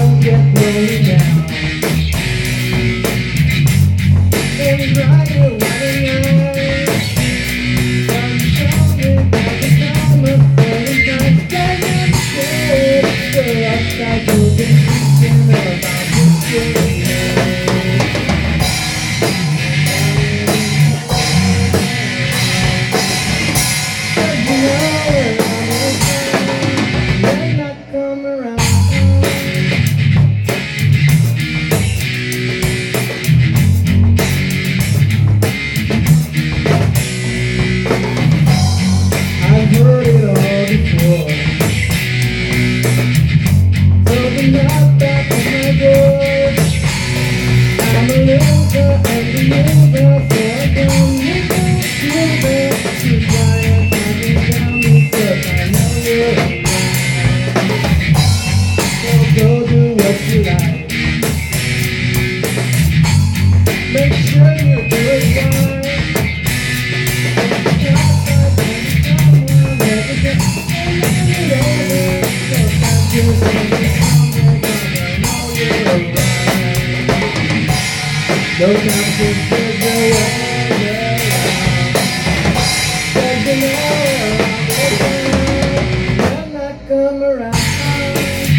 don't get blown down. And brighter white night, sunshine at the time of Valentine's Day. So outside you'll be thinking about this day. I've heard it all before. Open up back of my door. I'm a loser and a loser, so I don't need to loser to try and find down because I know you're right. So go do what you like. Make sure you do it right. No time to figure out. When I come around.